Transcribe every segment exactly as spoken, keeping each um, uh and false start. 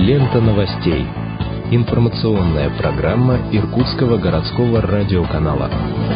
Лента новостей. Информационная программа Иркутского городского радиоканала.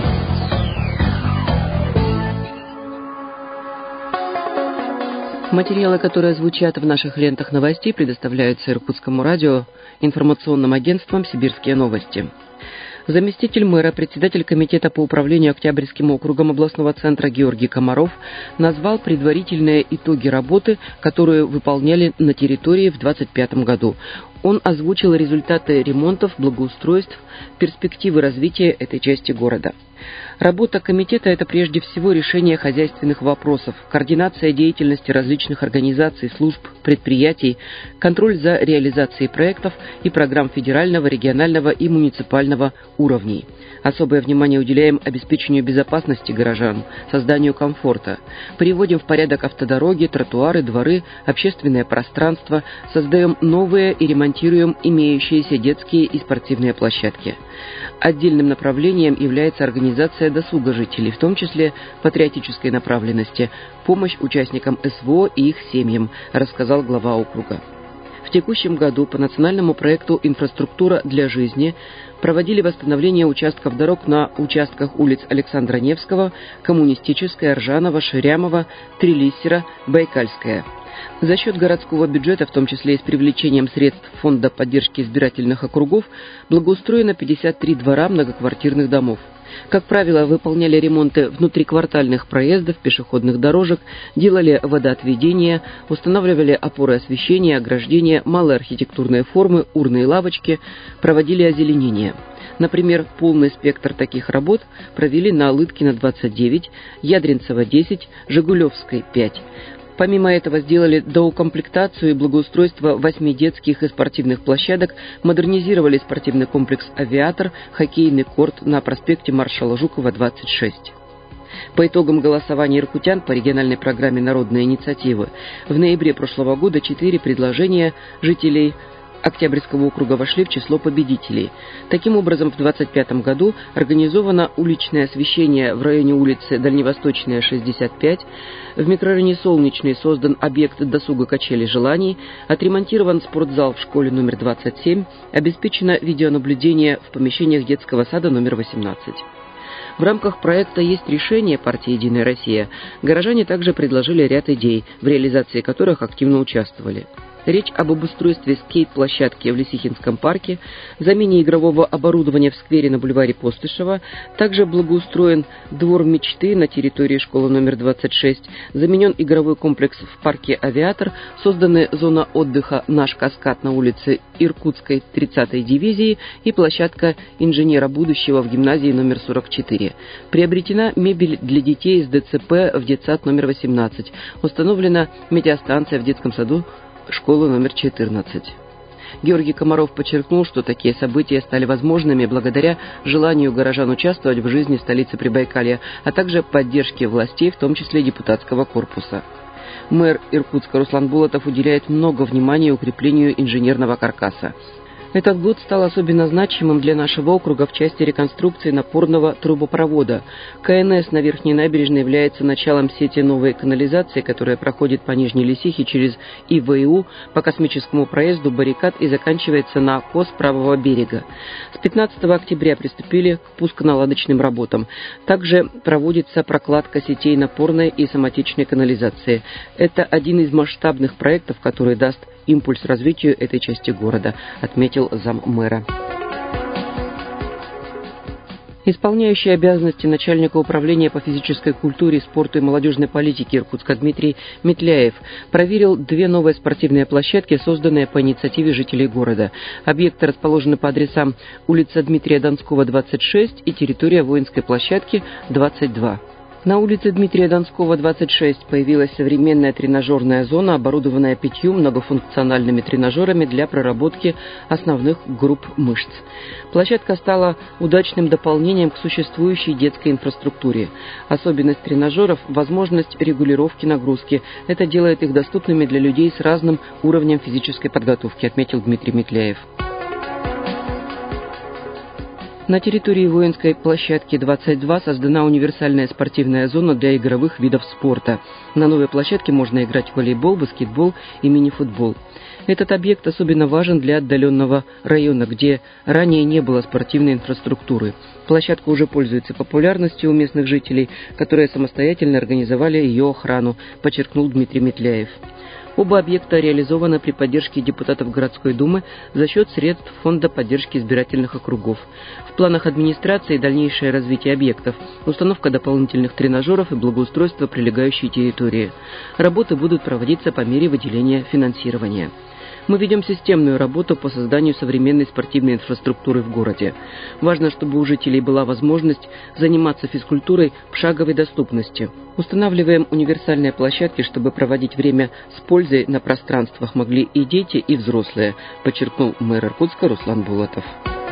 Материалы, которые звучат в наших лентах новостей, предоставляются Иркутскому радио информационным агентством «Сибирские новости». Заместитель мэра, председатель комитета по управлению Октябрьским округом областного центра Георгий Комаров назвал предварительные итоги работы, которую выполняли на территории в двадцать пятом году. Он озвучил результаты ремонтов, благоустройств, перспективы развития этой части города. Работа комитета – это прежде всего решение хозяйственных вопросов, координация деятельности различных организаций, служб, предприятий, контроль за реализацией проектов и программ федерального, регионального и муниципального уровней. Особое внимание уделяем обеспечению безопасности горожан, созданию комфорта. Приводим в порядок автодороги, тротуары, дворы, общественное пространство, создаем новые и ремонтируем имеющиеся детские и спортивные площадки. Отдельным направлением является организация досуга жителей, в том числе патриотической направленности, помощь участникам СВО и их семьям, рассказал глава округа. В текущем году по национальному проекту «Инфраструктура для жизни» проводили восстановление участков дорог на участках улиц Александра Невского, Коммунистическая, Ржанова, Ширямова, Трилиссера, Байкальская. За счет городского бюджета, в том числе и с привлечением средств Фонда поддержки избирательных округов, благоустроено пятьдесят три двора многоквартирных домов. Как правило, выполняли ремонты внутриквартальных проездов, пешеходных дорожек, делали водоотведение, устанавливали опоры освещения, ограждения, малые архитектурные формы, урны и лавочки, проводили озеленение. Например, полный спектр таких работ провели на Лыткина двадцать девять, Ядринцева десять, Жигулевской пять. Помимо этого сделали доукомплектацию и благоустройство восьми детских и спортивных площадок, модернизировали спортивный комплекс «Авиатор», хоккейный корт на проспекте маршала Жукова двадцать шесть. По итогам голосования иркутян по региональной программе «Народные инициативы» в ноябре прошлого года четыре предложения жителей Октябрьского округа вошли в число победителей. Таким образом, в двадцать пятом году организовано уличное освещение в районе улицы Дальневосточная, шестьдесят пять, в микрорайоне Солнечный создан объект досуга качели желаний, отремонтирован спортзал в школе номер двадцать семь, обеспечено видеонаблюдение в помещениях детского сада номер восемнадцать. В рамках проекта «Есть решение» партии «Единая Россия» горожане также предложили ряд идей, в реализации которых активно участвовали. Речь об обустройстве скейт-площадки в Лисихинском парке, замене игрового оборудования в сквере на бульваре Постышева, также благоустроен двор мечты на территории школы номер двадцать шесть, заменен игровой комплекс в парке «Авиатор», созданы зона отдыха «Наш каскад» на улице Иркутской тридцатой дивизии и площадка инженера будущего в гимназии номер сорок четыре. Приобретена мебель для детей с ДЦП в детсад номер восемнадцать. Установлена метеостанция в детском саду школы номер четырнадцать. Георгий Комаров подчеркнул, что такие события стали возможными благодаря желанию горожан участвовать в жизни столицы Прибайкалья, а также поддержке властей, в том числе депутатского корпуса. Мэр Иркутска Руслан Булатов уделяет много внимания укреплению инженерного каркаса. Этот год стал особенно значимым для нашего округа в части реконструкции напорного трубопровода. КНС на Верхней набережной является началом сети новой канализации, которая проходит по Нижней Лисихе через ИВУ по космическому проезду баррикад и заканчивается на КОС правого берега. С пятнадцатого октября приступили к пусконаладочным работам. Также проводится прокладка сетей напорной и самотечной канализации. Это один из масштабных проектов, который даст импульс развитию этой части города, отметил заммэра. Исполняющий обязанности начальника управления по физической культуре, спорту и молодежной политике Иркутска Дмитрий Метляев проверил две новые спортивные площадки, созданные по инициативе жителей города. Объекты расположены по адресам улица Дмитрия Донского, двадцать шесть и территория воинской площадки, двадцать два. На улице Дмитрия Донского, двадцать шесть, появилась современная тренажерная зона, оборудованная пятью многофункциональными тренажерами для проработки основных групп мышц. Площадка стала удачным дополнением к существующей детской инфраструктуре. Особенность тренажеров – возможность регулировки нагрузки. Это делает их доступными для людей с разным уровнем физической подготовки, отметил Дмитрий Метляев. На территории воинской площадки двадцать два создана универсальная спортивная зона для игровых видов спорта. На новой площадке можно играть в волейбол, баскетбол и мини-футбол. Этот объект особенно важен для отдаленного района, где ранее не было спортивной инфраструктуры. Площадка уже пользуется популярностью у местных жителей, которые самостоятельно организовали ее охрану, подчеркнул Дмитрий Метляев. Оба объекта реализованы при поддержке депутатов городской думы за счет средств Фонда поддержки избирательных округов. В планах администрации дальнейшее развитие объектов, установка дополнительных тренажеров и благоустройство прилегающей территории. Работы будут проводиться по мере выделения финансирования. Мы ведем системную работу по созданию современной спортивной инфраструктуры в городе. Важно, чтобы у жителей была возможность заниматься физкультурой в шаговой доступности. Устанавливаем универсальные площадки, чтобы проводить время с пользой на пространствах могли и дети, и взрослые, подчеркнул мэр Иркутска Руслан Булатов.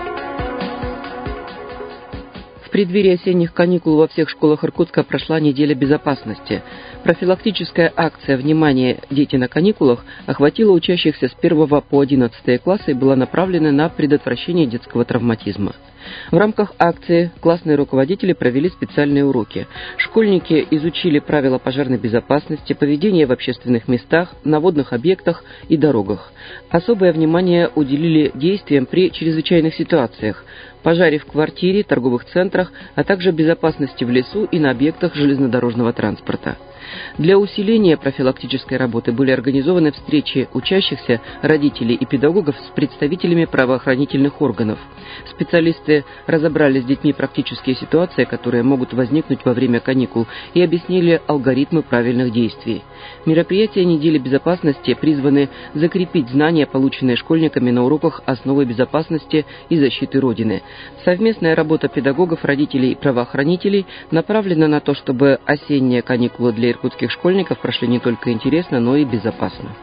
В преддверии осенних каникул во всех школах Иркутска прошла неделя безопасности. Профилактическая акция «Внимание! Дети на каникулах» охватила учащихся с первого по одиннадцатый классы и была направлена на предотвращение детского травматизма. В рамках акции классные руководители провели специальные уроки. Школьники изучили правила пожарной безопасности, поведение в общественных местах, на водных объектах и дорогах. Особое внимание уделили действиям при чрезвычайных ситуациях, пожаре в квартире, торговых центрах, а также безопасности в лесу и на объектах железнодорожного транспорта. Для усиления профилактической работы были организованы встречи учащихся, родителей и педагогов с представителями правоохранительных органов. Специалисты разобрали с детьми практические ситуации, которые могут возникнуть во время каникул, и объяснили алгоритмы правильных действий. Мероприятия недели безопасности призваны закрепить знания, полученные школьниками на уроках основы безопасности и защиты Родины. Совместная работа педагогов, родителей и правоохранителей направлена на то, чтобы осенние каникулы для иркутских школьников прошли не только интересно, но и безопасно.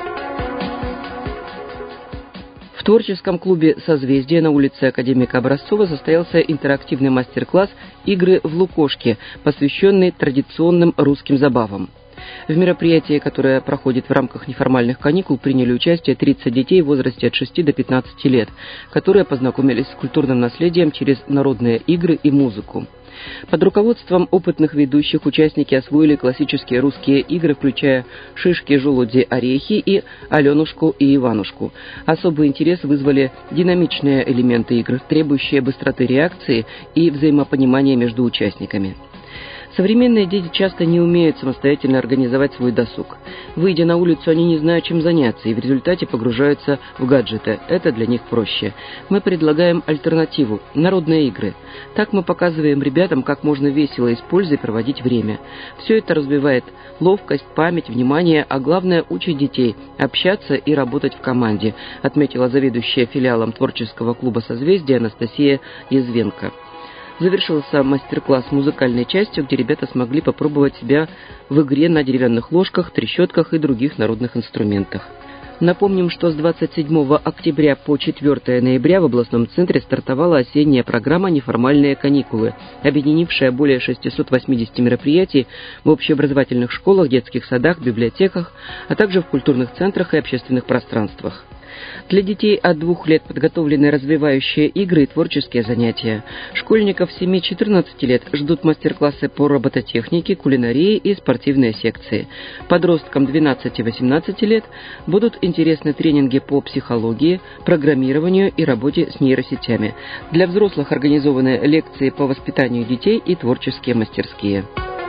В творческом клубе «Созвездие» на улице Академика Образцова состоялся интерактивный мастер-класс «Игры в лукошки», посвященный традиционным русским забавам. В мероприятии, которое проходит в рамках неформальных каникул, приняли участие тридцать детей в возрасте от шести до пятнадцати лет, которые познакомились с культурным наследием через народные игры и музыку. Под руководством опытных ведущих участники освоили классические русские игры, включая «Шишки, желуди, орехи» и «Аленушку и Иванушку». Особый интерес вызвали динамичные элементы игр, требующие быстроты реакции и взаимопонимания между участниками. Современные дети часто не умеют самостоятельно организовать свой досуг. Выйдя на улицу, они не знают, чем заняться, и в результате погружаются в гаджеты. Это для них проще. Мы предлагаем альтернативу – народные игры. Так мы показываем ребятам, как можно весело и с пользой проводить время. Все это развивает ловкость, память, внимание, а главное – учит детей общаться и работать в команде, отметила заведующая филиалом творческого клуба «Созвездие» Анастасия Язвенко. Завершился мастер-класс музыкальной частью, где ребята смогли попробовать себя в игре на деревянных ложках, трещотках и других народных инструментах. Напомним, что с двадцать седьмого октября по четвёртого ноября в областном центре стартовала осенняя программа «Неформальные каникулы», объединившая более шестисот восьмидесяти мероприятий в общеобразовательных школах, детских садах, библиотеках, а также в культурных центрах и общественных пространствах. Для детей от двух лет подготовлены развивающие игры и творческие занятия. Школьников семи-четырнадцати лет ждут мастер-классы по робототехнике, кулинарии и спортивные секции. Подросткам двенадцати-восемнадцати лет будут интересны тренинги по психологии, программированию и работе с нейросетями. Для взрослых организованы лекции по воспитанию детей и творческие мастерские.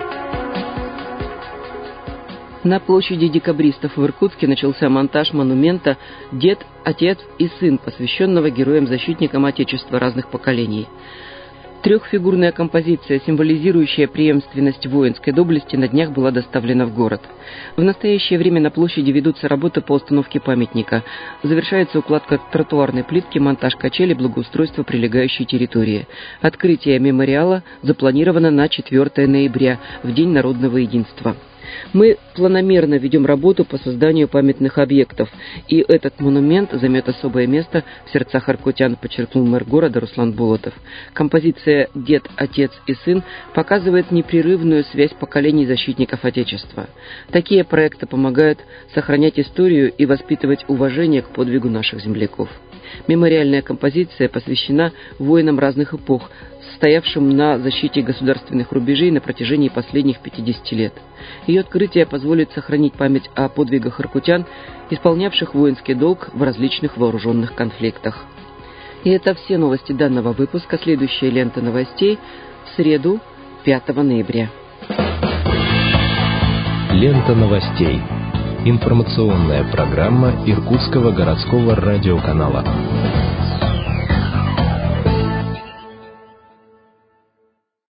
На площади декабристов в Иркутске начался монтаж монумента «Дед, отец и сын», посвященного героям-защитникам Отечества разных поколений. Трехфигурная композиция, символизирующая преемственность воинской доблести, на днях была доставлена в город. В настоящее время на площади ведутся работы по установке памятника. Завершается укладка тротуарной плитки, монтаж качели, благоустройство прилегающей территории. Открытие мемориала запланировано на четвёртого ноября, в День народного единства. Мы планомерно ведем работу по созданию памятных объектов, и этот монумент займет особое место в сердцах иркутян, подчеркнул мэр города Руслан Болотов. Композиция «Дед, отец и сын» показывает непрерывную связь поколений защитников Отечества. Такие проекты помогают сохранять историю и воспитывать уважение к подвигу наших земляков. Мемориальная композиция посвящена воинам разных эпох, стоявшим на защите государственных рубежей на протяжении последних пятидесяти лет. Ее открытие позволит сохранить память о подвигах иркутян, исполнявших воинский долг в различных вооруженных конфликтах. И это все новости данного выпуска. Следующая лента новостей в среду, пятого ноября. Лента новостей. Информационная программа Иркутского городского радиоканала.